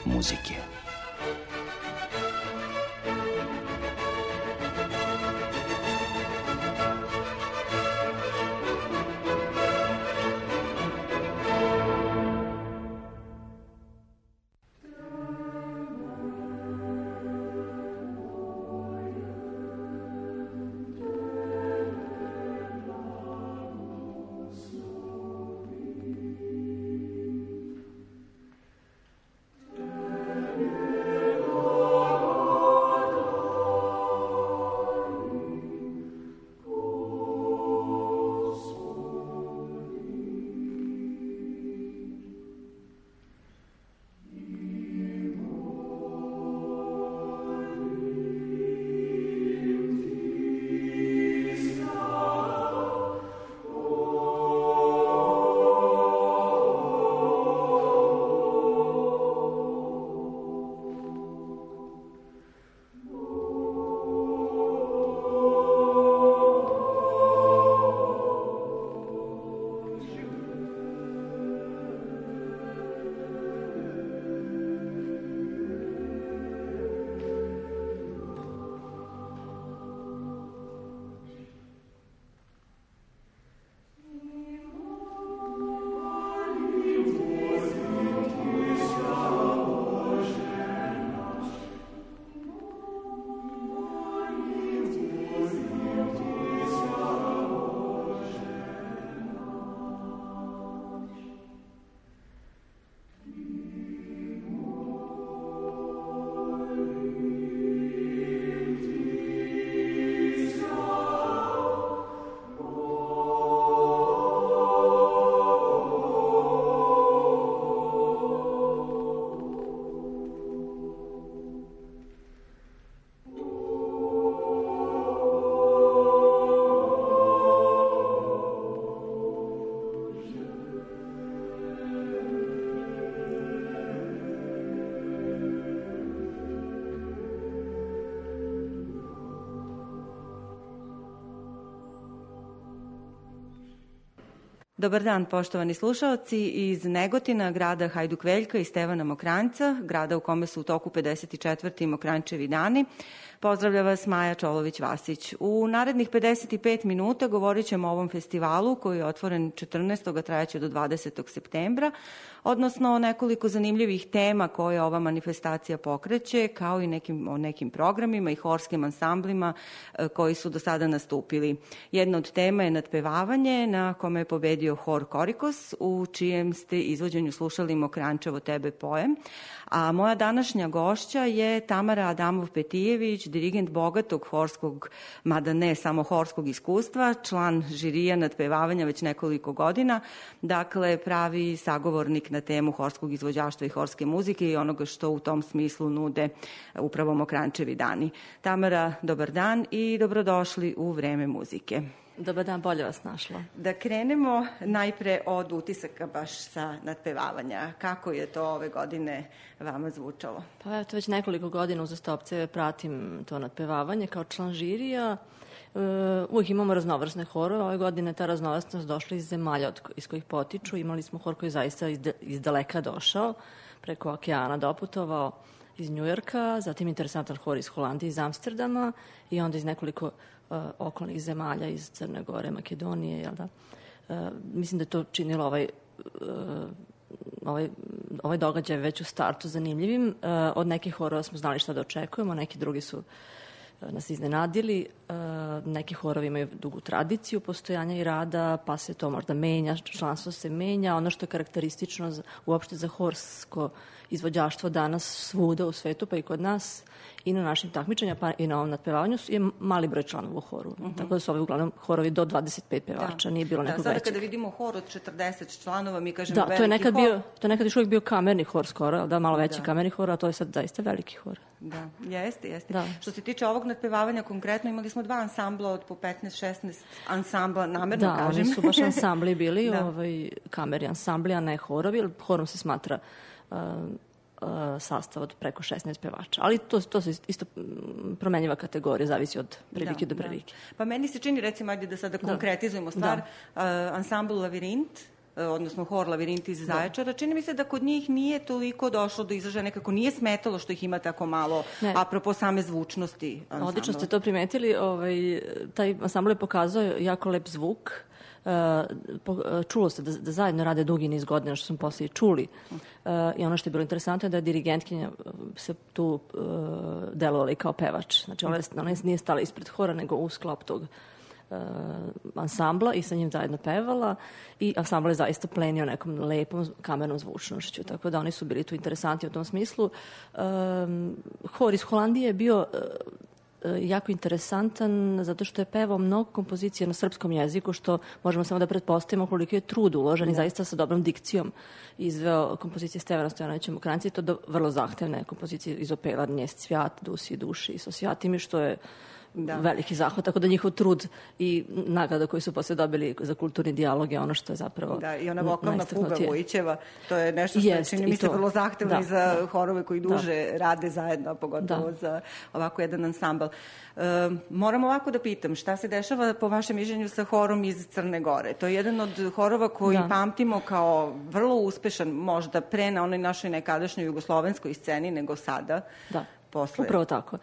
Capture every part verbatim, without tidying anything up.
muzike. Dobar dan, poštovani slušaoci iz Negotina, grada Hajduk Veljka i Stevana Mokranjca, grada u kome su u toku pedeset četvrti Mokranjčevi dani. Pozdravlja vas Maja Čolović-Vasić. U narednih pedeset pet minuta govorit ćemo o ovom festivalu koji je otvoren četrnaestog a trajaće do dvadesetog septembra, odnosno o nekoliko zanimljivih tema koje ova manifestacija pokreće, kao i nekim, o nekim programima i horskim ansamblima koji su do sada nastupili. Jedna od tema je nadpevavanje, na kome je pobedio hor Korikos, u čijem ste izvođenju slušali Mokranjčevo tebe pojem. A moja današnja gošća je Tamara Adamov-Petijević, dirigent bogatog horskog, mada ne samo horskog iskustva, član žirija nadpevavanja već nekoliko godina, dakle pravi sagovornik na temu horskog izvođaštva i horske muzike i onoga što u tom smislu nude upravo Mokranjčevi dani. Tamara, dobar dan i dobrodošli u Vreme muzike. Dobar dan, bolje vas našla. Da krenemo najpre od utisaka baš sa nadpevavanja. Kako je to ove godine vama zvučalo? Pa evo, to već nekoliko godina uzastopce pratim to nadpevavanje kao član žirija. Uh, uvijek imamo raznovrsne horove. Ove godine ta raznovrsnost došla iz zemalja od, iz kojih potiču. Imali smo hor koji je zaista iz, iz daleka došao, preko okeana doputovao iz Njujorka, zatim interesantan hor iz Holandije, iz Amsterdama i onda iz nekoliko uh, okolnih zemalja, iz Crne Gore, Makedonije, jel da? Uh, mislim da je to činilo ovaj, uh, ovaj, ovaj događaj već u startu zanimljivim. Uh, od nekih horova smo znali šta da očekujemo, neki drugi su uh, nas iznenadili. Uh, neki horovi imaju dugu tradiciju postojanja i rada, pa se to možda menja, članstvo se menja. Ono što je karakteristično za, uopšte za horsko izvođaštvo danas svuda u svetu, pa i kod nas i na našim takmičenja, pa i na ovom nadpevavanju je mali broj članova u horu. Uh-huh. Tako da su ovi uglavnom horovi do dvadeset pet pevača, da. Nije bilo nekog da, sada većeg. Kada vidimo hor od četrdeset članova, mi kažemo da, veliki to je nekad hor. Bio, to je nekad još uvijek bio kamerni hor skoro, da, malo veći da. kamerni hor, a to je sad zaista veliki hor. Da, jeste, jeste. Da. Što se tiče ovog nadpevavanja konkretno, imali smo dva ansambla od po petnaest šesnaest ansambla, namerno da, kažem. Da, oni su baš ansambli bili, da. ovaj, kamerni ansambli, a ne horovi, jer horom se smatra uh, sastav od preko šesnaest pevača. Ali to, to su isto promenjiva kategorija, zavisi od prilike da, do prilike. Da. Pa meni se čini, recimo, ajde da sada konkretizujemo stvar, da. uh, ansambl Lavirint, odnosno hor Lavirinti iz Zaječara. Čini mi se da kod njih nije toliko došlo do izražaja, nekako nije smetalo što ih ima tako malo, ne. Apropo same zvučnosti ansambla. Odlično ste to primetili. Ovaj, taj ansambl je pokazao jako lep zvuk. Uh, čulo se da, da zajedno rade dugi niz godina, što smo poslije čuli. Uh, I ono što je bilo interesantno je da dirigentkinja se tu uh, delovala i kao pevač. Znači ona, ona nije stala ispred hora, nego u sklop tog uh, ansambla i sa njim zajedno pevala. I ansambl je zaista plenio nekom lepom kamernom zvučnošću. Tako da oni su bili tu interesanti u tom smislu. Um, hor iz Holandije je bio uh, jako interesantan zato što je pevao mnogo kompozicija na srpskom jeziku, što možemo samo da pretpostavimo koliko je trud uložen i zaista sa dobrom dikcijom izveo kompozicije Stevana Stojanovića Mokranjca i to do vrlo zahtevne kompozicije iz opera Njes cvjat, Dusi duši i Sosjatimi, što je da. Veliki zahvat, tako da njihov trud i nagrada koju su posle dobili za kulturni dijalog je ono što je zapravo da, i ona vokalna fuga Vujićeva, to je nešto što Jest, čini mi se vrlo zahtevno da, i za da. horove koji duže da. Rade zajedno, pogotovo da. Za ovako jedan ansambl. E, moram ovako da pitam, šta se dešava po vašem mišljenju sa horom iz Crne Gore? To je jedan od horova koji da. Pamtimo kao vrlo uspešan, možda pre na onoj našoj nekadašnjoj jugoslovenskoj sceni nego sada. Da, posle. Upravo tako.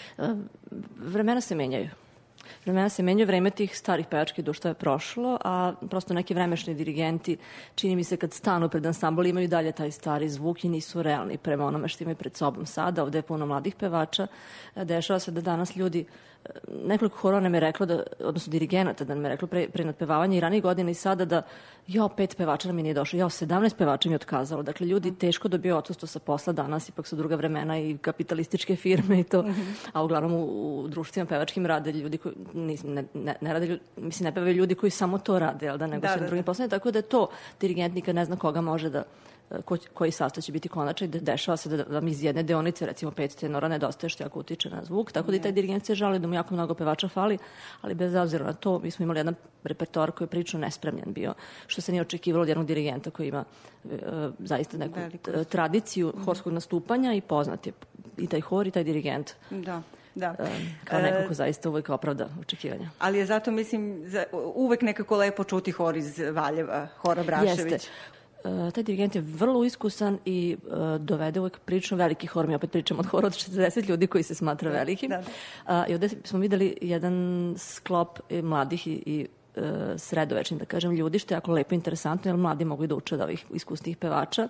Vremena se menjaju. Vremena se menjaju, vreme tih starih pevačkih društva je prošlo, a prosto neki vremešni dirigenti, čini mi se kad stanu pred ansambl, imaju dalje taj stari zvuk i nisu realni prema onome što imaju pred sobom sada. Ovde je puno mladih pevača. Dešava se da danas ljudi, nekoliko horova nam je reklo, da, odnosno dirigenata da nam je reklo pre, pre nadpevavanja i ranije godine i sada da jo, pet pevača nam je nije došlo, jo, sedamnaest pevača mi je otkazalo. Dakle, ljudi teško dobiju odsustvo sa posla danas, ipak su druga vremena i kapitalističke firme i to, mm-hmm. a uglavnom u, u društvima pevačkim rade ljudi koji, ne, ne, ne rade, mislim, ne pevaju ljudi koji samo to rade, jel da, nego da, se da, drugim da. Poslovima, tako da je to dirigent nikad ne zna koga može da Ko, koji sastav će biti konačan i da dešava se da vam iz jedne deonice, recimo pet tenora, nedostaje što jako utiče na zvuk, tako da i taj dirigent se žali da mu jako mnogo pevača fali, ali bez obzira na to, mi smo imali jedan repertoar koji je prilično nespremljen bio, što se nije očekivalo od jednog dirigenta koji ima e, zaista neku t, tradiciju horskog nastupanja i poznat je i taj hor i taj dirigent. Da. Da. Kao neko ko zaista uvek opravda očekivanja. Ali je zato, mislim, uvek nekako lepo čuti hor iz Valjeva, hora Brašević. Jeste. Uh, taj dirigent je vrlo iskusan i uh, dovede uvek prilično veliki hor. Mi opet pričamo od hora od šezdeset ljudi koji se smatra velikim. Da. Uh, I ovde smo videli jedan sklop mladih i, i uh, sredovečnih, da kažem, ljudi, što je jako lepo interesantno, jer mladi mogu i da uče od ovih iskusnih pevača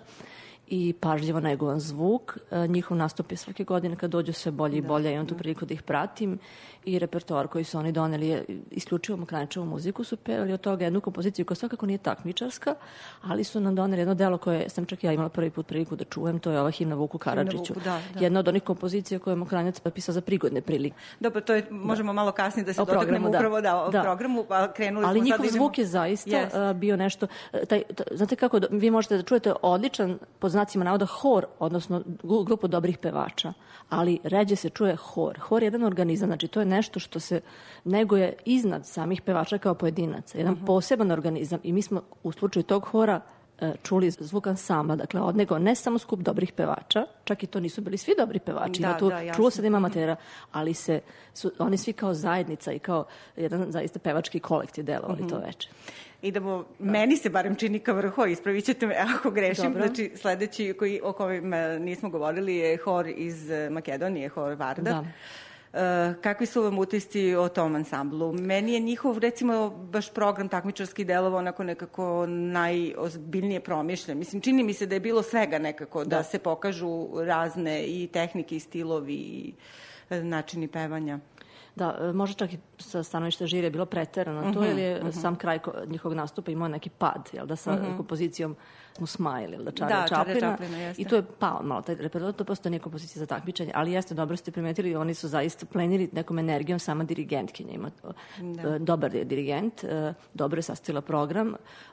i pažljivo negovan zvuk. Uh, njihov nastup je svake godine kad dođu sve bolje i bolje, imam tu priliku da ih pratim i repertoar koji su oni doneli je isključivo Mokranjčevu muziku, su pevali od toga jednu kompoziciju koja svakako nije takmičarska, ali su nam doneli jedno delo koje sam čak ja imala prvi put priliku da čujem, to je ova himna Vuku Karadžiću. Vuku, da, da. Jedna od onih kompozicija koje je Mokranjac pisao za prigodne prilike. Dobro, to je, možemo da. Malo kasnije da se dotaknemo da. Upravo da, o da. Programu, pa krenuli ali smo sad. Ali njihov zvuk je zaista yes. uh, bio nešto, taj, taj, znate kako, vi možete da čujete odličan, pod znacima navoda, hor, odnosno grupu dobrih pevača, ali ređe se čuje hor. Hor je jedan organizam, znači to je nešto što se neguje iznad samih pevača kao pojedinaca. Jedan uh-huh. poseban organizam i mi smo u slučaju tog hora čuli zvuk ansambla, dakle od nego ne samo skup dobrih pevača, čak i to nisu bili svi dobri pevači, da, ima tu, da, čulo se da ima amatera, ali se, su, oni svi kao zajednica i kao jedan zaista pevački kolektiv delovali uh-huh. to veče. Idemo, da. Meni se barem čini ka vrhu, ispravit ćete me ako grešim. Dobro. Znači, sledeći koji, o kojem nismo govorili je hor iz Makedonije, hor Vardar. Da. Uh, kakvi su vam utisci o tom ansamblu? Meni je njihov, recimo, baš program takmičarski delovao onako nekako najozbiljnije promišljen. Mislim, čini mi se da je bilo svega nekako, da, da se pokažu razne i tehnike i stilovi i načini pevanja. Da, možda čak i sa stanovišta žirija je bilo preterano uh-huh, to, jer je uh-huh. sam kraj njihovog nastupa imao neki pad, jel da, sa uh-huh. kompozicijom Musmail, jel da, Čare da, Čaplina. Čaplina I to je pao malo taj repertoar, to prosto nije kompozicija za takmičenje, ali jeste, dobro ste primetili, oni su zaista plenili nekom energijom sama dirigentkinja. Ima da. Dobar je dirigent, dobro je sastavila program,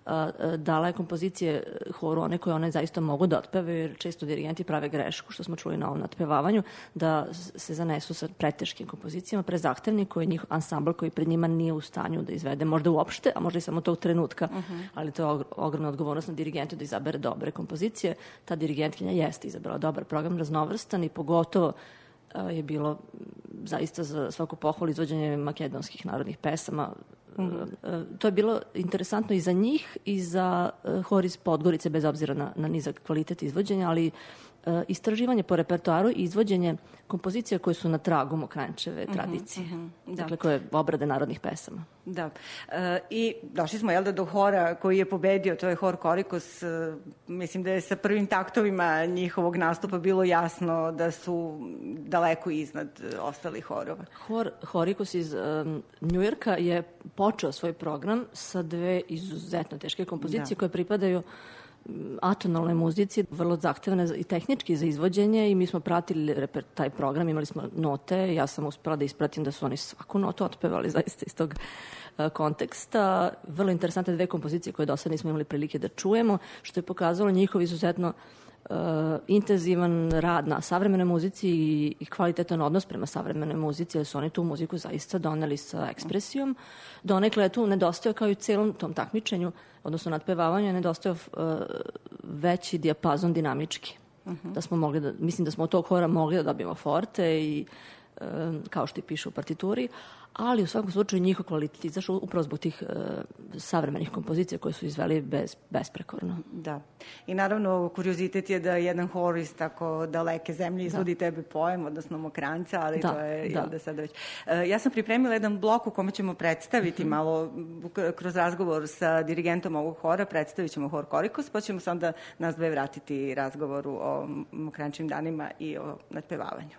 dala je kompozicije horu, one koje one zaista mogu da otpevaju, jer često dirigenti prave grešku, što smo čuli na ovom nadpevavanju, da se zanesu sa preteškim kompozicijama, prezahtevni, koji je njih ansambl koji pred njima nije u stanju da izvede, možda uopšte, a možda i samo tog trenutka, uh-huh. ali to je ogromna odgovornost na dirigentu da izabere dobre kompozicije. Ta dirigentkinja jeste izabrala dobar program, raznovrstan i pogotovo uh, je bilo zaista za svaku pohvalu izvođenje makedonskih narodnih pesama, Mm-hmm. To je bilo interesantno i za njih i za hor iz Podgorice, bez obzira na, na nizak kvalitet izvođenja, ali istraživanje po repertoaru i izvođenje kompozicija koje su na tragu Mokranjčeve tradicije. Uh-huh, uh-huh, dakle, koje obrade narodnih pesama. Da. E, I došli smo, jel da, do hora koji je pobedio, to je hor Korikos. E, mislim da je sa prvim taktovima njihovog nastupa bilo jasno da su daleko iznad ostalih horova. Hor Korikos iz um, Njujorka je počeo svoj program sa dve izuzetno teške kompozicije da. koje pripadaju atonalnoj muzici, vrlo zahtevne i tehnički za izvođenje, i mi smo pratili reper, taj program, imali smo note, ja sam uspela da ispratim da su oni svaku notu otpevali zaista iz tog uh, konteksta. Vrlo interesantne dve kompozicije koje do sada nismo imali prilike da čujemo, što je pokazalo njihov izuzetno uh, intenzivan rad na savremenoj muzici i, i kvalitetan odnos prema savremenoj muzici, jer su oni tu muziku zaista doneli sa ekspresijom. Donekle je tu nedostajao, kao i u celom tom takmičenju, odnosno nadpevavanju, je nedostajao uh, veći dijapazon dinamički. Uh-huh. Da smo mogli da, mislim da smo od tog hora mogli da dobijemo forte i uh, kao što i piše u partituri, ali u svakom slučaju njihov kvalitet izašao upravo zbog tih uh, savremenih kompozicija koje su izveli bez, besprekorno. Da. I naravno, kuriozitet je da jedan hor iz tako daleke zemlje izvodi da. tebe poem, odnosno Mokranjca, ali da, to je da. da sada već. Uh, ja sam pripremila jedan blok u kome ćemo predstaviti mm-hmm. malo, kroz razgovor sa dirigentom ovog hora, predstavit ćemo hor Korikos, pa ćemo se onda nas dve vratiti razgovoru o Mokranjčevim danima i o nadpevavanju.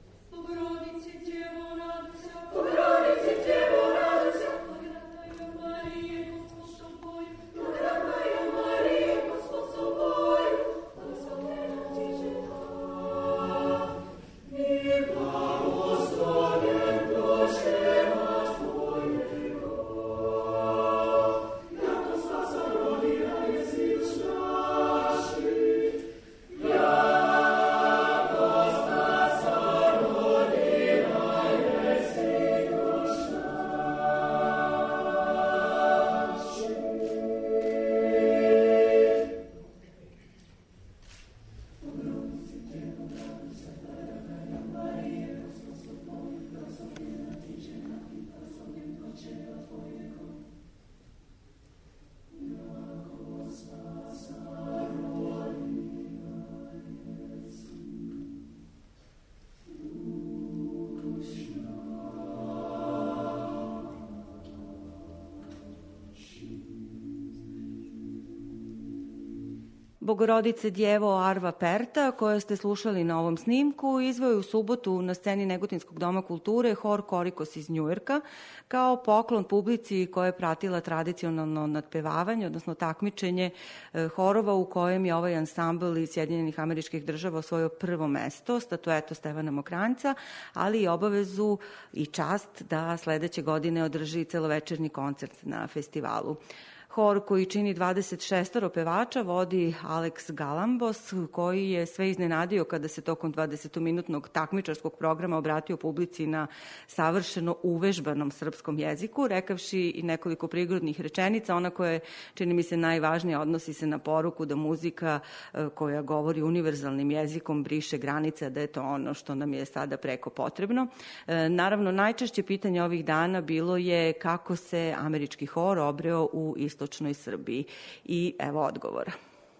Bogorodice Djevo Arva Perta, koje ste slušali na ovom snimku, izveo u subotu na sceni Negotinskog doma kulture hor Korikos iz Njujorka, kao poklon publici koja je pratila tradicionalno nadpevavanje, odnosno takmičenje horova u kojem je ovaj ansambl iz Sjedinjenih Američkih Država osvojio prvo mesto, statueto Stevana Mokranjca, ali i obavezu i čast da sledeće godine održi celovečernji koncert na festivalu. Hor koji čini dvadeset šest pevača vodi Alex Galambos, koji je sve iznenadio kada se tokom dvadesetominutnog takmičarskog programa obratio publici na savršeno uvežbanom srpskom jeziku, rekavši i nekoliko prigodnih rečenica. Ona koja je, čini mi se, najvažnija, odnosi se na poruku da muzika koja govori univerzalnim jezikom briše granice, da je to ono što nam je sada preko potrebno. Naravno, najčešće pitanje ovih dana bilo je kako se američki hor obreo u istočnoj Srbiji. I evo odgovora.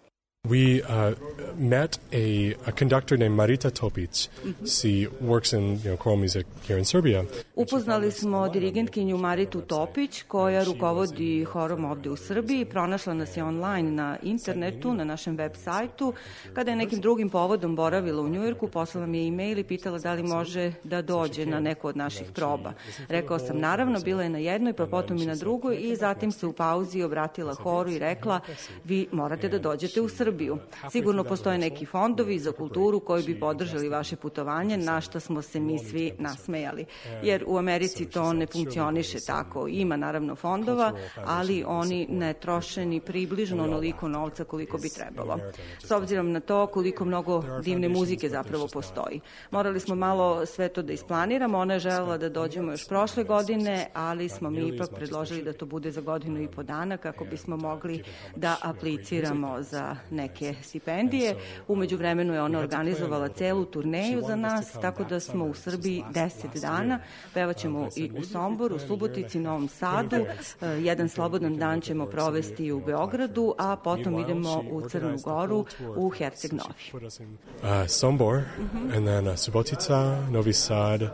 We uh, met a, a conductor named Marita Topic. Mm-hmm. She works in you know, choral music here in Serbia. Upoznali smo dirigentkinju Maritu Topić, koja rukovodi horom ovde u Srbiji. Pronašla nas je online na internetu, na našem web sajtu. Kada je nekim drugim povodom boravila u Njujorku, poslala mi je e-mail i pitala da li može da dođe na neku od naših proba. Rekao sam naravno, bila je na jednoj, pa potom i na drugoj, i zatim se u pauzi obratila horu i rekla: vi morate da dođete u Srbiju. Sigurno postoje neki fondovi za kulturu koji bi podržali vaše putovanje, na što smo se mi svi nasmejali. Jer u Americi to ne funkcioniše tako. Ima naravno fondova, ali oni ne troše ni približno onoliko novca koliko bi trebalo. S obzirom na to koliko mnogo divne muzike zapravo postoji. Morali smo malo sve to da isplaniramo. Ona je želela da dođemo još prošle godine, ali smo mi ipak predložili da to bude za godinu i po dana kako bismo mogli da apliciramo za ne neke stipendije. Umeđu vremenu je ona organizovala celu turneju za nas, tako da smo u Srbiji deset dana. Pevaćemo i u Somboru, Subotici, Novom Sadu. Jedan slobodan dan ćemo provesti u Beogradu, a potom idemo u Crnu Goru, u Herceg Novi. Uh, Sombor, mm-hmm. and then uh, Subotica, Novi Sad.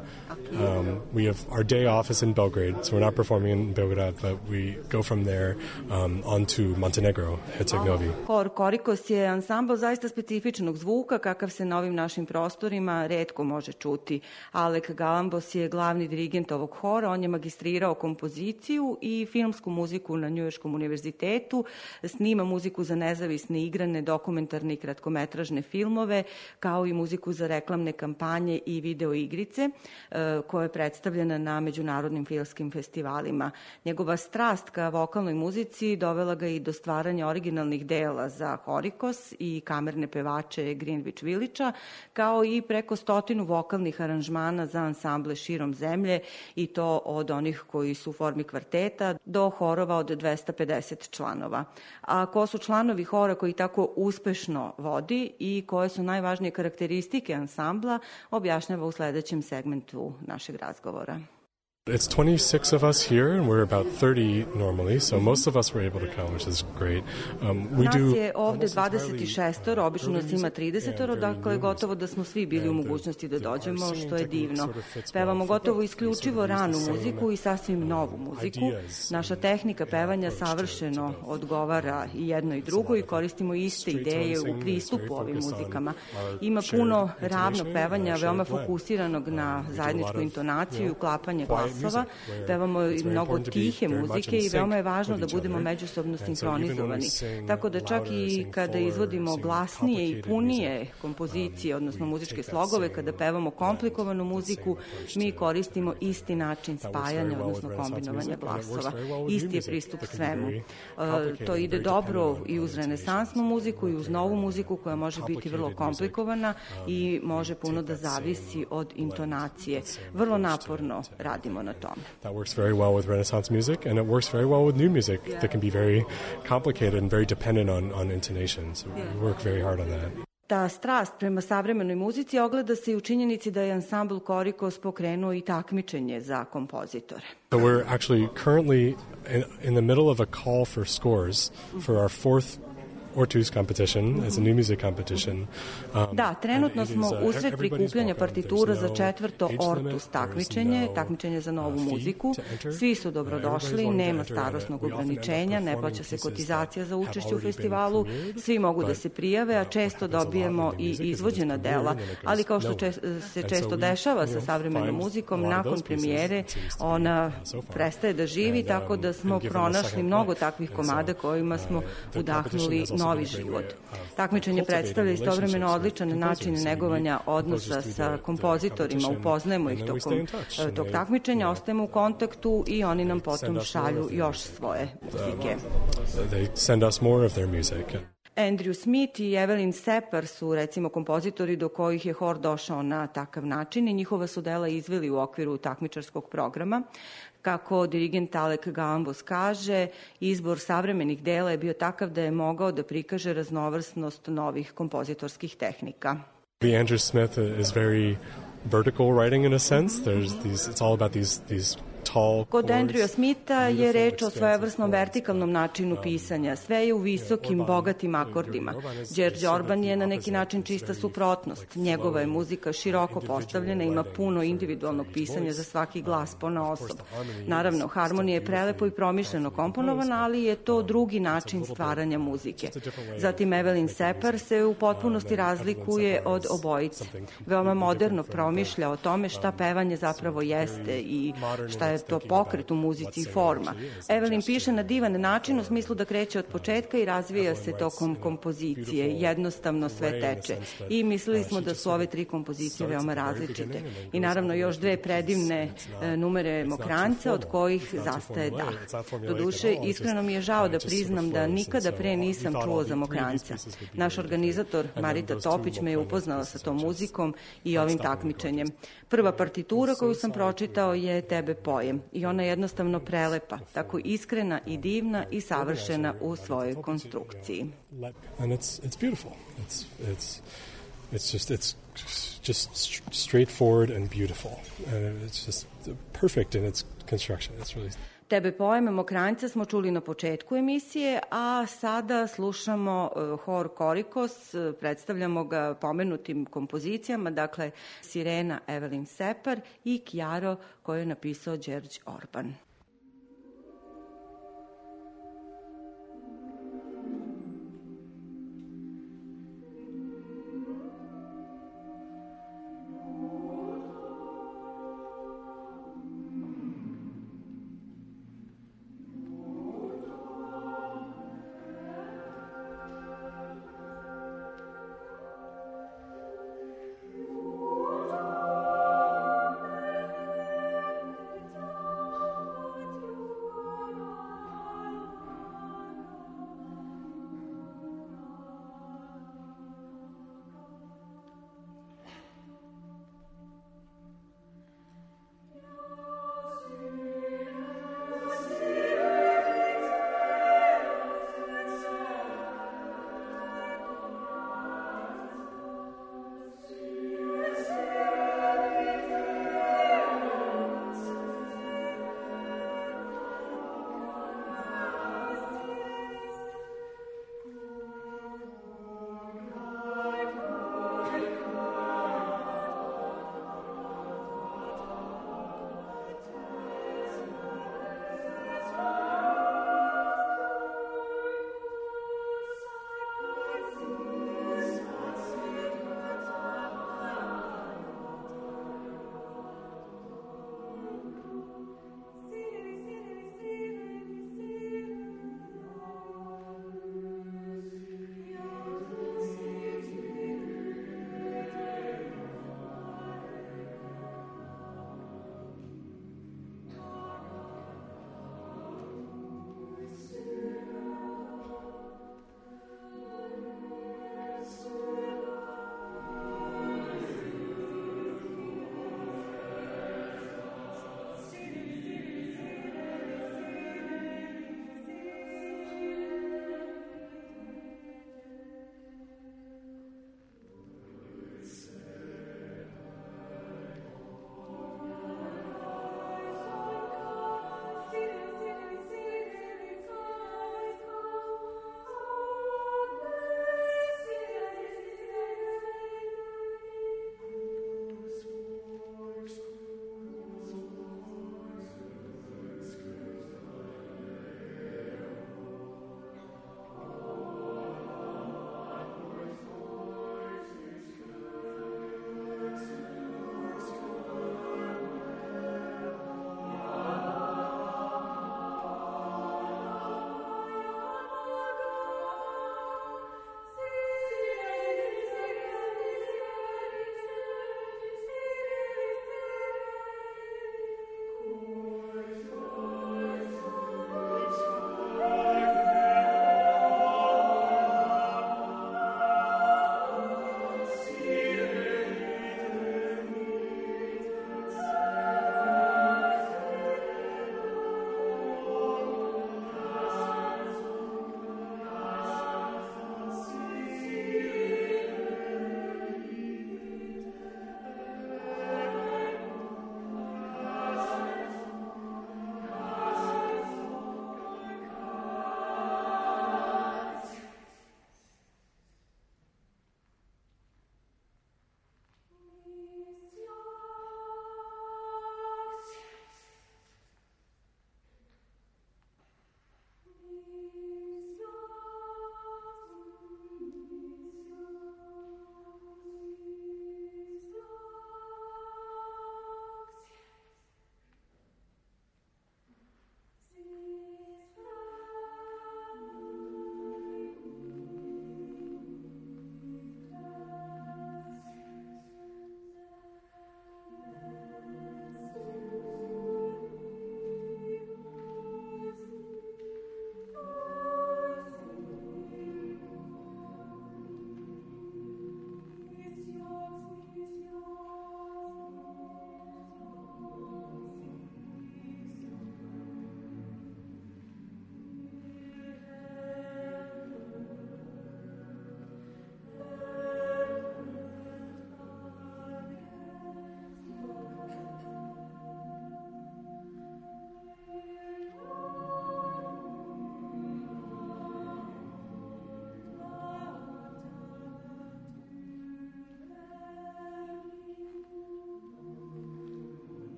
Um, we have our day off is in Belgrade, so we're not performing in Belgrade, but we go from there um, on to Montenegro, Herceg Novi. Hor Korikos je ansambl zaista specifičnog zvuka, kakav se na ovim našim prostorima retko može čuti. Alek Galambos je glavni dirigent ovog hora, on je magistrirao kompoziciju i filmsku muziku na Njujorškom univerzitetu, snima muziku za nezavisne igrane, dokumentarne i kratkometražne filmove, kao i muziku za reklamne kampanje i video igrice, koja je predstavljena na međunarodnim filmskim festivalima. Njegova strast ka vokalnoj muzici dovela ga i do stvaranja originalnih dela za Horikos i kamerne pevače Greenwich Village-a, kao i preko stotinu vokalnih aranžmana za ansamble širom zemlje, i to od onih koji su u formi kvarteta do horova od dvesta pedeset članova. A ko su članovi hora koji tako uspešno vodi i koje su najvažnije karakteristike ansambla, objašnjava u sledećem segmentu našeg razgovora. It's twenty-six of us here, and we're about thirty normally, so most of us were able to come, which is great. Um, we nas do je ovde dvadeset šest, obično nas ima trideset, dakle gotovo da smo svi bili u mogućnosti da dođemo, što je divno. Pevamo gotovo isključivo ranu muziku i sasvim novu muziku. Naša tehnika pevanja savršeno odgovara i jedno i drugo i koristimo iste ideje u pristupu ovim muzikama. Ima puno ravnog pevanja, veoma fokusiranog na zajedničku intonaciju i uklapanje glasa. Pevamo i mnogo tihe muzike i veoma je važno da budemo međusobno sinhronizovani. Tako da čak i kada izvodimo glasnije i punije kompozicije, odnosno muzičke slogove, kada pevamo komplikovanu muziku, mi koristimo isti način spajanja, odnosno kombinovanja glasova. Isti je pristup svemu. To ide dobro i uz renesansnu muziku i uz novu muziku koja može biti vrlo komplikovana i može puno da zavisi od intonacije. Vrlo naporno radimo na tome. That works very well with Renaissance music, and it works very well with new music yeah. that can be very complicated and very dependent on, on intonation. So yeah. we work very hard on that. Ta strast prema savremenoj muzici ogleda se i u činjenici da je ansambl Korikos pokrenuo i takmičenje za kompozitore. So we're actually currently in, in the middle of a call for scores for our fourth Ortus competition, as a new music competition. Um, da, trenutno smo usred prikupljanja partitura za četvrto Ortus takmičenje, takmičenje za novu muziku. Svi su dobrodošli, nema starosnog ograničenja, ne plaća se kotizacija za učešće u festivalu, svi mogu da se prijave, a često dobijemo i izvođena dela, ali kao što se često dešava sa savremenom muzikom, nakon premijere ona prestaje da živi, tako da smo pronašli mnogo takvih komada kojima smo udahnuli novi život. Takmičenje predstavlja istovremeno odličan način negovanja odnosa sa kompozitorima, upoznajemo ih tokom tog takmičenja, ostajemo u kontaktu i oni nam potom šalju još svoje muzike. Andrew Smith i Evelyn Separ su recimo kompozitori do kojih je hor došao na takav način i njihova su dela izveli u okviru takmičarskog programa. Kako dirigent Alek Galambos kaže, izbor savremenih dela je bio takav da je mogao da prikaže raznovrsnost novih kompozitorskih tehnika. Andrew Smith is very vertical writing in a sense. There's these, it's all about these these Kod Andrewa Smitha je reč o svojevrsnom vertikalnom načinu pisanja. Sve je u visokim, bogatim akordima. Đerđe Orban je na neki način čista suprotnost. Njegova je muzika široko postavljena, ima puno individualnog pisanja za svaki glas ponaosob. Naravno, harmonija je prelepo i promišljeno komponovana, ali je to drugi način stvaranja muzike. Zatim Evelyn Separ se u potpunosti razlikuje od obojice. Veoma moderno promišlja o tome šta pevanje zapravo jeste i šta je to pokret u muzici i forma. Evelyn piše na divan način u smislu da kreće od početka i razvija se tokom kompozicije. Jednostavno sve teče. I mislili smo da su ove tri kompozicije veoma različite. I naravno još dve predivne e, numere Mokranca od kojih zastaje dah. Doduše, iskreno mi je žao da priznam da nikada pre nisam čuo za Mokranca. Naš organizator Marita Topić me je upoznala sa tom muzikom i ovim takmičenjem. Prva partitura koju sam pročitao je Tebe pojem. pojem i ona je jednostavno prelepa, tako iskrena i divna i savršena u svojoj konstrukciji. And it's it's beautiful. It's it's it's just it's just straightforward and beautiful. And it's just perfect in its construction. It's really Tebe pojem Mokranjca smo čuli na početku emisije, a sada slušamo hor Korikos, predstavljamo ga pomenutim kompozicijama, dakle Sirena Evelyn Separ i Chiaro koju je napisao Đerđ Orban.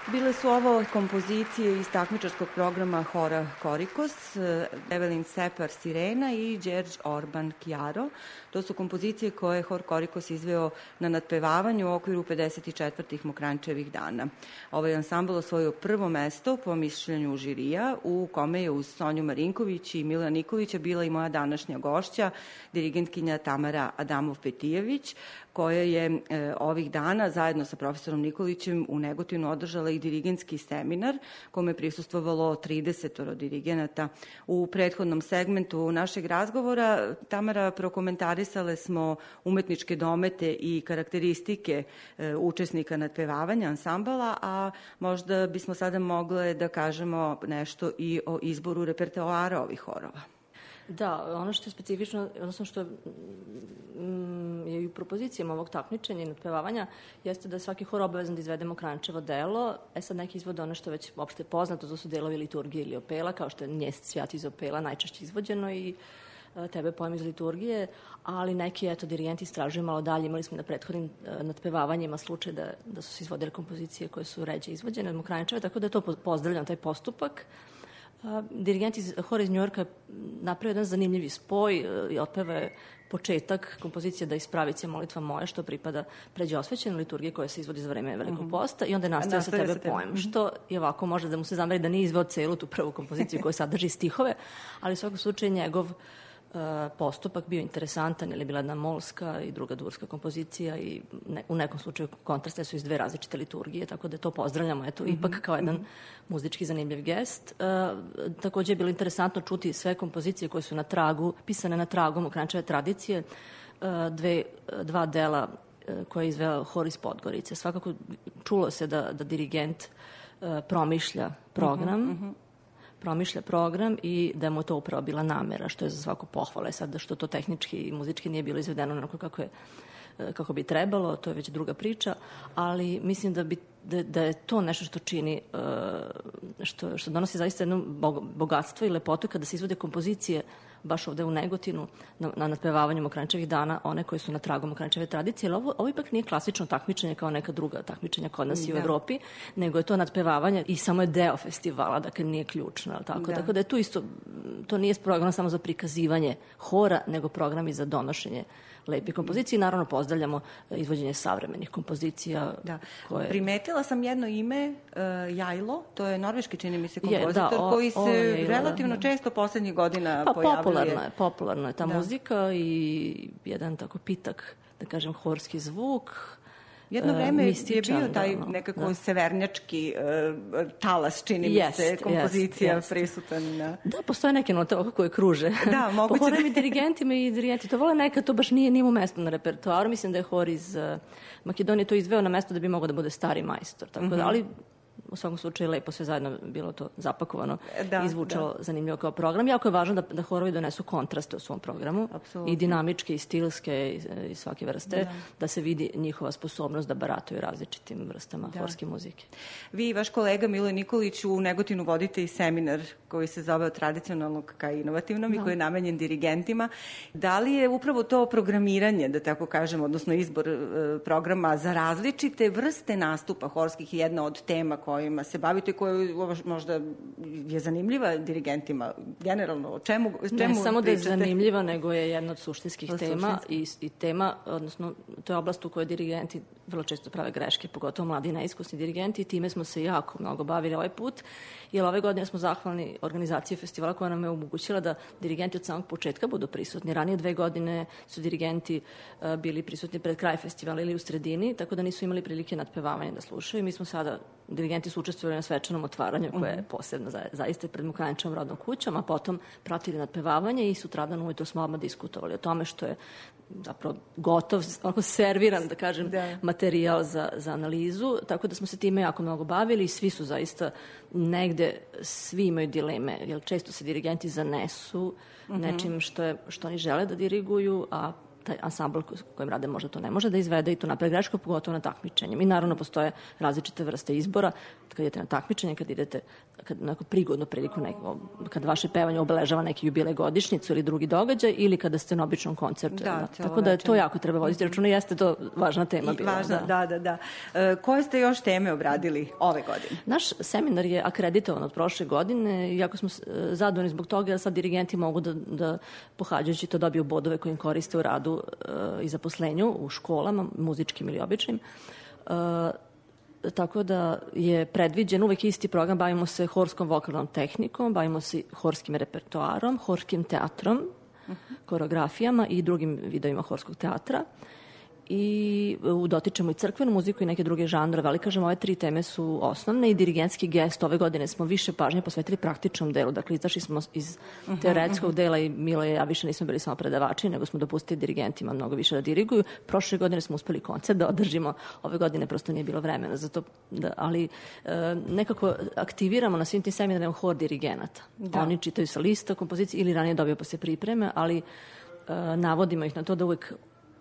Bile su ovo kompozicije iz takmičarskog programa Hora Korikos, Evelin Separ Sirena i Đerđ Orban Chiaro. To su kompozicije koje je Hor Korikos izveo na nadpevavanju u okviru pedeset četvrtih Mokranjčevih dana. Ovaj ansambl osvojio prvo mesto po mišljenju žirija, u kome je uz Sonju Marinković i Mila Nikolića bila i moja današnja gošća, dirigentkinja Tamara Adamov-Petijević, koja je e, ovih dana zajedno sa profesorom Nikolićem u Negotinu održala i dirigentski seminar kome je prisustvovalo trideset dirigenata. U prethodnom segmentu našeg razgovora, Tamara, prokomentarisale smo umetničke domete i karakteristike e, učesnika nadpevavanja ansambala, a možda bismo sada mogle da kažemo nešto i o izboru repertoara ovih horova. Da, ono što je specifično, odnosno što mm, je i u propozicijama ovog takmičenja i nadpevavanja, jeste da je svaki hor obavezan da izvede Mokranjčevo delo. E sad neki izvode ono što je već opšte poznato, to su delovi liturgije ili opela, kao što je Njest svijat iz opela, najčešće izvođeno i e, tebe pojem iz liturgije, ali neki, eto, dirigenti istražuju malo dalje. Imali smo na prethodnim e, nadpevavanjima slučaj da, da su se izvodile kompozicije koje su ređe izvođene od Mokranjčeve, tako da je to pozdravljam, taj postupak. Uh, dirigent iz Hora iz Njujorka je napravio jedan zanimljivi spoj uh, i otpeva je početak kompozicije Da ispravice molitva moja, što pripada pređe osvećenoj liturgiji koja se izvodi za vreme Velikog mm-hmm. posta, i onda je nastavio sa tebe pojem, mm-hmm. što je ovako može da mu se zameri da nije izveo celu tu prvu kompoziciju koja sadrži stihove, ali u svakom slučaju njegov uh, postupak bio interesantan, jer je bila jedna molska i druga durska kompozicija i ne, u nekom slučaju kontraste su iz dve različite liturgije, tako da to pozdravljamo, eto, mm-hmm. ipak kao jedan muzički zanimljiv gest. Uh, takođe je bilo interesantno čuti sve kompozicije koje su na tragu, pisane na tragu Mokranjčeve tradicije, uh, dve, dva dela uh, koje je izveo Hor iz Podgorice. Svakako čulo se da, da dirigent uh, promišlja program, mm-hmm. promišlja program i da mu to upravo bila namera, što je za svako pohvale. Sad, što to tehnički i muzički nije bilo izvedeno onako kako je kako bi trebalo, to je već druga priča, ali mislim da bi da, da je to nešto što čini, što, što donosi zaista jedno bogatstvo i lepotu kada se izvode kompozicije baš ovde u Negotinu na, na nadpevavanju Mokranjčevih dana, one koje su na tragu Mokranjčeve tradicije, ali ovo, ovo ipak nije klasično takmičenje kao neka druga takmičenja kod nas i u Evropi, nego je to nadpevavanje i samo je deo festivala, dakle nije ključno, ali tako? Da. Tako da je tu isto, to nije program samo za prikazivanje hora, nego program i za donošenje lepi kompozicije. I naravno pozdravljamo izvođenje savremenih kompozicija. Da. Koje... Primetila sam jedno ime, uh, Jajlo, to je norveški, čini mi se, kompozitor, je, da, o, koji se je, relativno da. često poslednjih godina pa, pojavljuje. Popularna je, popularna je ta da. muzika i jedan tako pitak, da kažem, horski zvuk. Jedno vreme je bio taj nekako da. severnjački uh, talas, čini mi yes, se, kompozicija yes, yes. prisutan. Na... Da, postoje neke note oko koje kruže. Da, moguće. Po horim i dirigentima i dirigenti to vole, nekad to baš nije, nije mu mesto na repertoaru. Mislim da je hor iz uh, Makedonije to izveo na mesto da bi mogao da bude stari majstor. Tako mm-hmm. da, ali u svakom slučaju lepo sve zajedno bilo to zapakovano da, i zvučalo da. zanimljivo kao program. Jako je važno da, da horovi donesu kontraste u svom programu. Absolutno. I dinamičke i stilske i, i svake vrste, da. da se vidi njihova sposobnost da barataju različitim vrstama da. horske muzike. Vi i vaš kolega Milo Nikolić u Negotinu vodite i seminar koji se zove od tradicionalnog ka inovativnom da. i koji je namenjen dirigentima. Da li je upravo to programiranje, da tako kažem, odnosno izbor e, programa za različite vrste nastupa horskih, jedna od tema kojima se bavite, koja možda je zanimljiva dirigentima generalno? O čemu, čemu ne samo pričate? Da je zanimljiva, nego je jedna od suštinskih tema i, i tema, odnosno to je oblast u kojoj dirigenti vrlo često prave greške, pogotovo mladi i neiskusni dirigenti, i time smo se jako mnogo bavili ovaj put, jer ove godine smo zahvalni organizaciji festivala koja nam je omogućila da dirigenti od samog početka budu prisutni. Ranije dve godine su dirigenti uh, bili prisutni pred kraj festivala ili u sredini, tako da nisu imali prilike nadpevavanja da slušaju. Mi smo sada, dirigenti su učestvovali na svečanom otvaranju koje je posebno za, zaista pred Mokranjčevom rodnom kućom, a potom pratili nadpevavanje i sutradan ujutro smo odmah diskutovali o tome, što je zapravo gotov, onako serviran, da kažem, da. materijal za, za analizu, tako da smo se time jako mnogo bavili i svi su zaista negde, svi imaju dileme, jer često se dirigenti zanesu mm-hmm. nečim što, je, što oni žele da diriguju, a taj ansambl kojim rade možda to ne može da izvede i to napravi greško, pogotovo na takmičenjem. I naravno postoje različite vrste izbora. Kad idete na takmičenje, kad idete kad neko prigodnu priliku, neko, kad vaše pevanje obeležava neki jubilej, godišnjicu ili drugi događaj, ili kada ste na običnom koncertu. Da, da. Tako da je to jako treba voditi računa. Jeste to važna tema bila. Važna, da, da, da. E, koje ste još teme obradili ove godine? Naš seminar je akreditovan od prošle godine, iako smo zadovoljni zbog toga, sad dirigenti mogu da, da pohađajući to dobiju bodove koje im koriste u radu e, i zaposlenju u školama, muzičkim ili običnim. E, tako da je predviđen uvek isti program, bavimo se horskom vokalnom tehnikom, bavimo se horskim repertoarom, horskim teatrom, uh-huh. koreografijama i drugim vidovima horskog teatra. I dotičemo i crkvenu muziku i neke druge žanre, ali kažem, ove tri teme su osnovne i dirigentski gest. Ove godine smo više pažnje posvetili praktičnom delu, dakle izašli smo iz teoretskog dela i Milo i ja više nismo bili samo predavači, nego smo dopustili dirigentima mnogo više da diriguju. Prošle godine smo uspeli koncert da održimo, ove godine prosto nije bilo vremena za to, da, ali e, nekako aktiviramo na svim tim seminarima hor dirigenata. Da. Oni čitaju sa lista kompozicije ili ranije dobiju posle pripreme, ali e, navodimo ih na to da uvek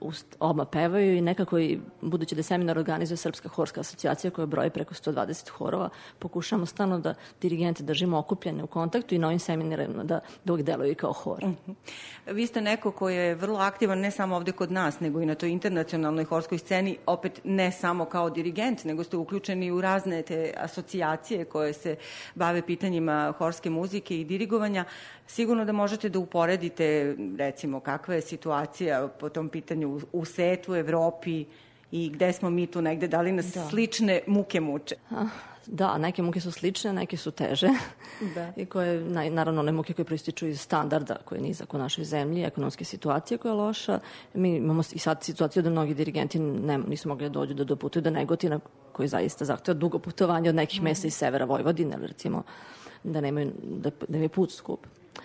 oba pevaju i nekako, i budući da seminar organizuje Srpska horska asocijacija koja broji preko sto dvadeset horova, pokušamo stalno da dirigente držimo okupljene u kontaktu i na ovim seminarima da, da uvijek deluju kao hor. Uh-huh. Vi ste neko koji je vrlo aktivan ne samo ovde kod nas, nego i na toj internacionalnoj horskoj sceni, opet ne samo kao dirigent, nego ste uključeni u razne te asocijacije koje se bave pitanjima horske muzike i dirigovanja. Sigurno da možete da uporedite, recimo, kakva je situacija po tom pitanju u svetu, Evropi i gde smo mi tu negde, da li nas da. slične muke muče? Da, neke muke su slične, neke su teže. Da. I koje, naravno, one muke koje proističu iz standarda koje je nizak u našoj zemlji, ekonomske situacije koja je loša. Mi imamo i sad situaciju da mnogi dirigenti ne, nisu mogli da dođu da doputuju do Negotina, koji zaista zahteva dugo putovanje od nekih mesta iz severa Vojvodine, recimo, da nemaju, da, da imaju put skup.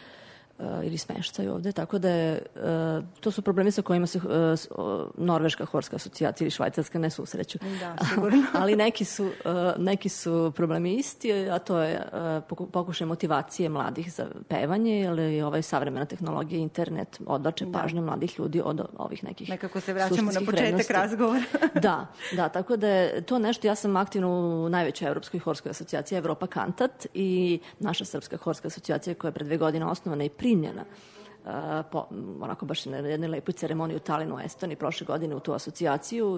Uh, ili smeštaju ovde, tako da je, uh, to su problemi sa kojima se uh, Norveška horska asocijacija ili Švajcarska ne susreću. Da, sigurno. Ali neki su, uh, neki su problemi isti, a to je uh, pokušaj motivacije mladih za pevanje, ili ovaj savremena tehnologija, internet odlače da. pažnju mladih ljudi od ovih nekih nekako se vraćamo na početak razgovora. da, da, tako da je to nešto, ja sam aktivna u najvećoj evropskoj horskoj asocijaciji Evropa Kantat i naša Srpska horska asocijacija koja je pre dve godine osnovana i primljena uh, po, onako baš na jednoj lepoj ceremoniji u Talinu, u Estoniji, prošle godine u tu asocijaciju.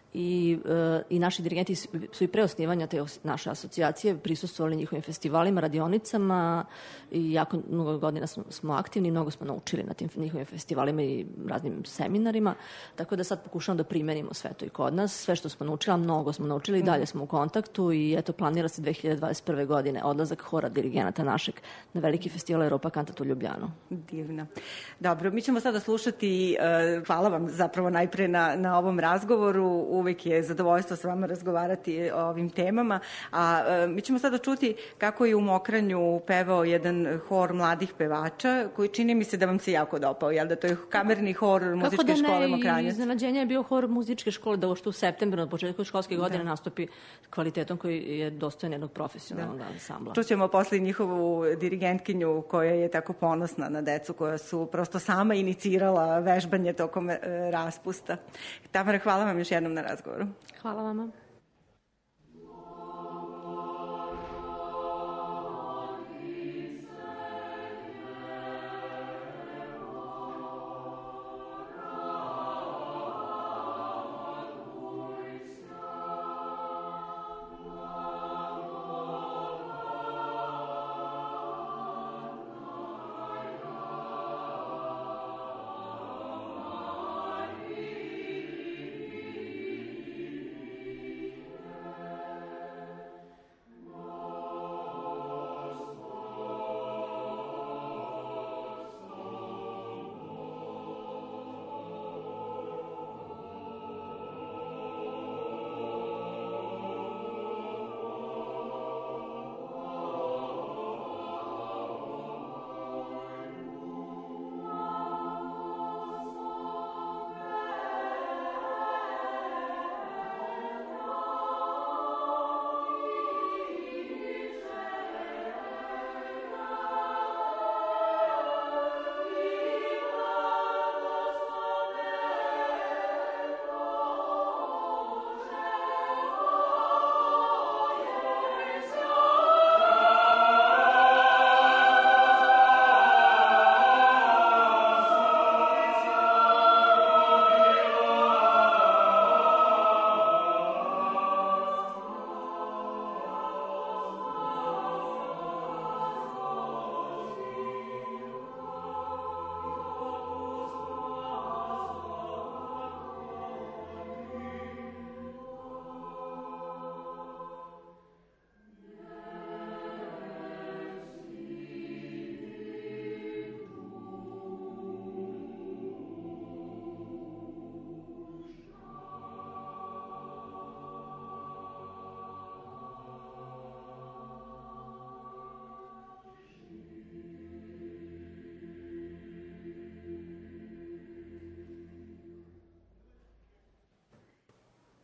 I, uh, i naši dirigenti su i pre osnivanja te os, naše asocijacije prisustvovali njihovim festivalima, radionicama i jako mnogo godina smo, smo aktivni, mnogo smo naučili na tim njihovim festivalima i raznim seminarima, tako da sad pokušamo da primenimo sve to i kod nas, sve što smo naučila, mnogo smo naučili i dalje smo u kontaktu i eto planira se dve hiljade dvadeset prve. godine odlazak hora dirigenata našeg na veliki festival Evropa Kantat u Ljubljanu. Divno. Dobro, mi ćemo sada slušati, uh, hvala vam zapravo najpre na, na ovom razgovoru. Uvek je zadovoljstvo s vama razgovarati o ovim temama, a e, mi ćemo sada čuti kako je u Mokranju pevao jedan hor mladih pevača, koji čini mi se da vam se jako dopao, jel da to je kamerni hor muzičke da škole ne, Mokranjac? I iznenađenje je bio hor muzičke škole, da što u septembru, na početku školske godine, da. nastupi kvalitetom koji je dostojan jednog profesionalnog da. ansambla. Čućemo posle njihovu dirigentkinju koja je tako ponosna na decu, koja su prosto sama inicirala vežbanje tokom e, raspusta. Tamara, hvala vam još jednom na razgovoru. Hvala vama.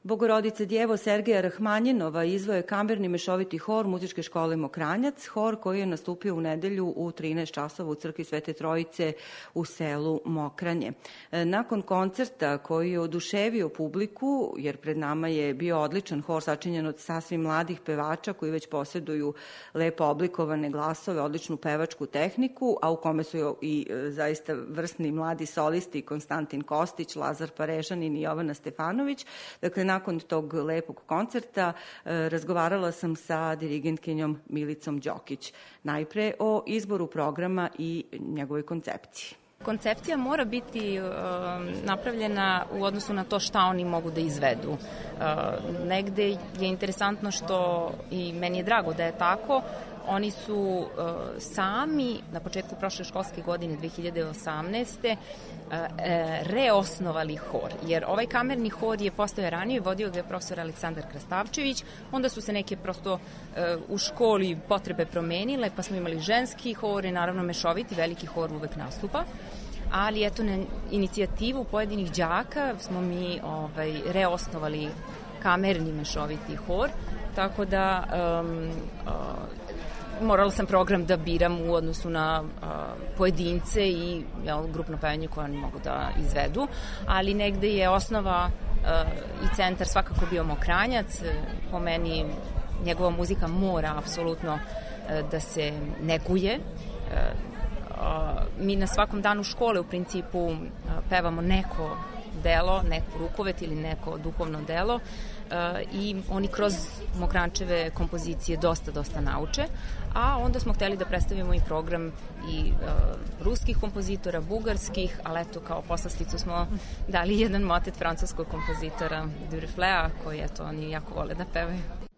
Bogorodice Djevo Sergeja Rahmanjinova izveo je kamerni mešoviti hor Muzičke škole Mokranjac, hor koji je nastupio u nedelju u trinaest časova u crkvi Svete Trojice u selu Mokranje. Nakon koncerta koji je oduševio publiku, jer pred nama je bio odličan hor sačinjen od sasvim mladih pevača koji već posjeduju lepo oblikovane glasove, odličnu pevačku tehniku, a u kome su i zaista vrsni mladi solisti Konstantin Kostić, Lazar Parežanin i Jovana Stefanović. Dakle, nakon tog lepog koncerta e, razgovarala sam sa dirigentkinjom Milicom Đokić. Najpre o izboru programa i njegovoj koncepciji. Koncepcija mora biti uh, napravljena u odnosu na to šta oni mogu da izvedu. Uh, negde je interesantno što, i meni je drago da je tako, oni su uh, sami na početku prošle školske godine dve hiljade osamnaeste. Uh, reosnovali hor, jer ovaj kamerni hor je postojao ranije, vodio ga je profesor Aleksandar Krastavčević, onda su se neke prosto uh, u školi potrebe promenile, pa smo imali ženski hor i naravno mešoviti, veliki hor uvek nastupa. Ali eto, na inicijativu pojedinih đaka smo mi ovaj, reosnovali kamerni mešoviti hor, tako da um, uh, morala sam program da biram u odnosu na uh, pojedince i jel, grupno pevanje koje oni mogu da izvedu, ali negde je osnova uh, i centar svakako bio Mokranjac. Po meni njegova muzika mora apsolutno uh, da se neguje. Uh, mi na svakom danu škole u principu pevamo neko delo, neku rukovet ili neko duhovno delo i oni kroz Mokrančeve kompozicije dosta, dosta nauče, a onda smo hteli da predstavimo i program i ruskih kompozitora, bugarskih, ali eto kao poslasticu smo dali jedan motet francuskog kompozitora Duruflea, koji eto oni jako vole da pevaju.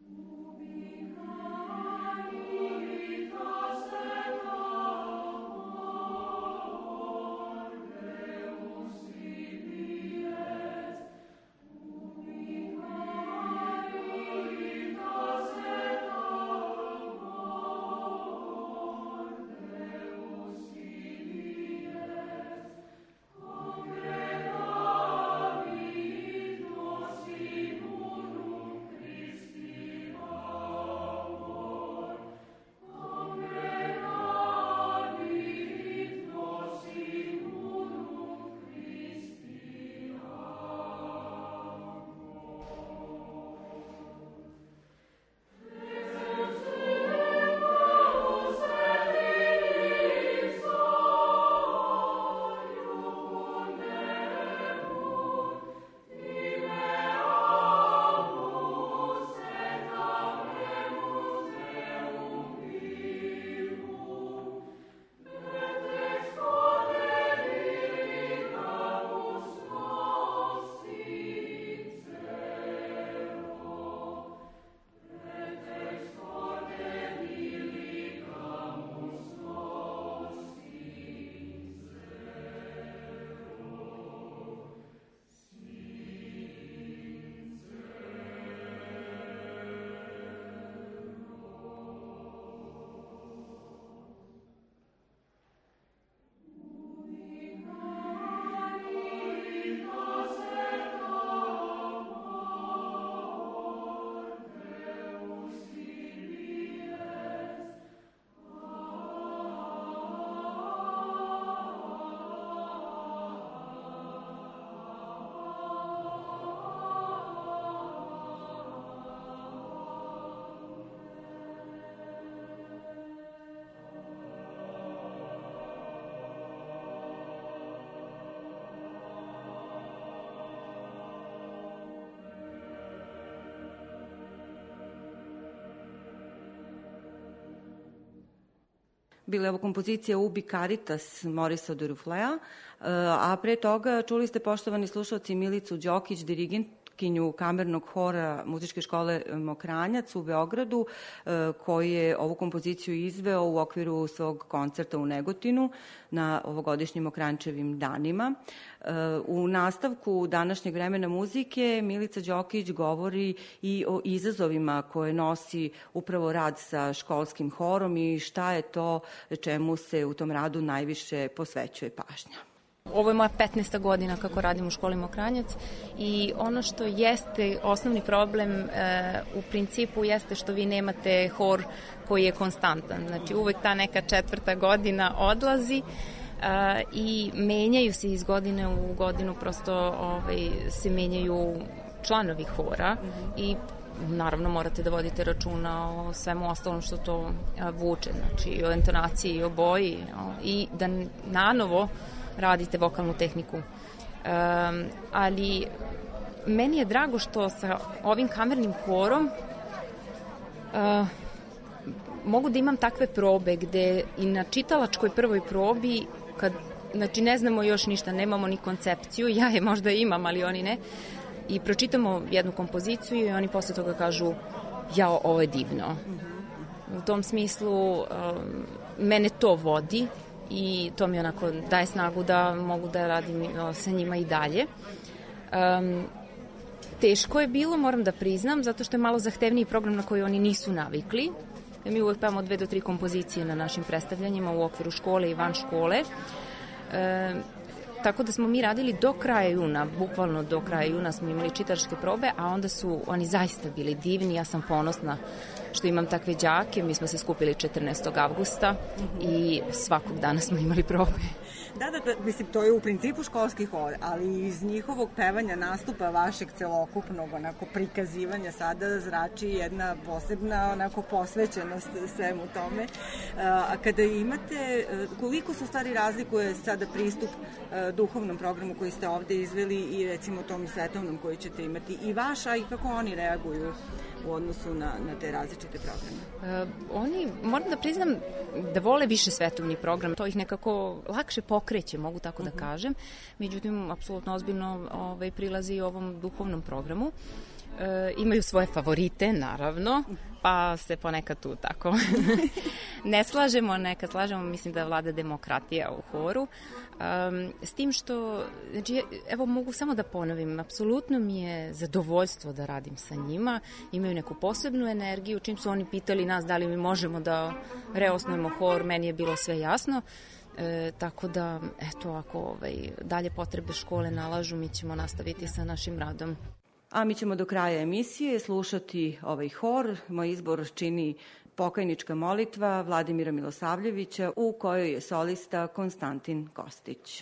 Bila je ovo kompozicija Ubi Caritas Morisa Duruflea, a pre toga čuli ste, poštovani slušalci, Milicu Đokić, dirigentkinju kamernog hora Muzičke škole Mokranjac u Beogradu, koji je ovu kompoziciju izveo u okviru svog koncerta u Negotinu na ovogodišnjim Mokrančevim danima. U nastavku današnjeg vremena muzike Milica Đokić govori i o izazovima koje nosi upravo rad sa školskim horom i šta je to čemu se u tom radu najviše posvećuje pažnja. Ovo je moja petnaesta godina kako radim u školi Mokranjac i ono što jeste osnovni problem e, u principu jeste što vi nemate hor koji je konstantan. Znači uvek ta neka četvrta godina odlazi e, i menjaju se iz godine u godinu, prosto ovaj, se menjaju članovi hora mm-hmm. i naravno morate da vodite računa o svemu ostalom što to a, vuče, znači i o intonaciji i o boji o, i da nanovo radite vokalnu tehniku. Um, ali meni je drago što sa ovim kamernim horom uh, mogu da imam takve probe gde i na čitalačkoj prvoj probi, kad znači ne znamo još ništa, nemamo ni koncepciju, ja je možda imam, ali oni ne, i pročitamo jednu kompoziciju i oni posle toga kažu jao, ovo je divno. U tom smislu um, mene to vodi i to mi onako daje snagu da mogu da radim o, sa njima i dalje. Um, teško je bilo, moram da priznam, zato što je malo zahtevniji program na koji oni nisu navikli. Mi uvek pevamo dve do tri kompozicije na našim predstavljanjima u okviru škole i van škole. Um, Tako da smo mi radili do kraja juna, bukvalno do kraja juna smo imali čitalačke probe, a onda su oni zaista bili divni. Ja sam ponosna što imam takve đake. Mi smo se skupili četrnaestog avgusta mm-hmm. i svakog dana smo imali probe. Da, da, da, mislim, to je u principu školski hor, ali iz njihovog pevanja, nastupa vašeg celokupnog onako prikazivanja sada zrači jedna posebna onako posvećenost svemu tome. A kada imate, koliko se u stvari razlikuje sada pristup duhovnom programu koji ste ovde izveli i recimo tom svetovnom koji ćete imati i vaša i kako oni reaguju u odnosu na, na te različite programe? Uh, oni, moram da priznam, da vole više svetovni program. To ih nekako lakše pokreće, mogu tako uh-huh. da kažem. Međutim, apsolutno ozbiljno ovaj, prilazi i ovom duhovnom programu. E, imaju svoje favorite, naravno, pa se ponekad tu tako ne slažemo, nekad slažemo, mislim da vlada demokratija u horu. Um, s tim što, znači, evo mogu samo da ponovim, apsolutno mi je zadovoljstvo da radim sa njima, imaju neku posebnu energiju, čim su oni pitali nas da li mi možemo da reosnujemo hor, meni je bilo sve jasno. E, tako da, eto, ako ovaj, dalje potrebe škole nalažu, mi ćemo nastaviti sa našim radom. A mi ćemo do kraja emisije slušati ovaj hor. Moj izbor čini Pokajnička molitva Vladimira Milosavljevića, u kojoj je solista Konstantin Kostić.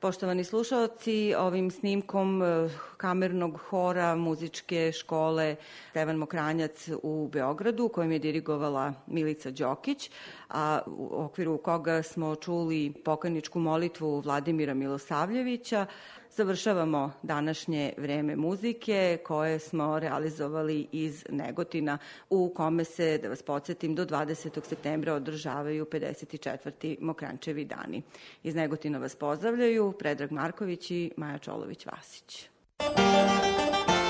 Poštovani slušaoci, ovim snimkom kamernog hora muzičke škole Stevan Mokranjac u Beogradu, kojim je dirigovala Milica Đokić, a u okviru koga smo čuli pokajničku molitvu Vladimira Milosavljevića, završavamo današnje vreme muzike koje smo realizovali iz Negotina, u kome se, da vas podsjetim, do dvadesetog septembra održavaju pedeset četvrti Mokrančevi dani. Iz Negotina vas pozdravljaju Predrag Marković i Maja Čolović-Vasić.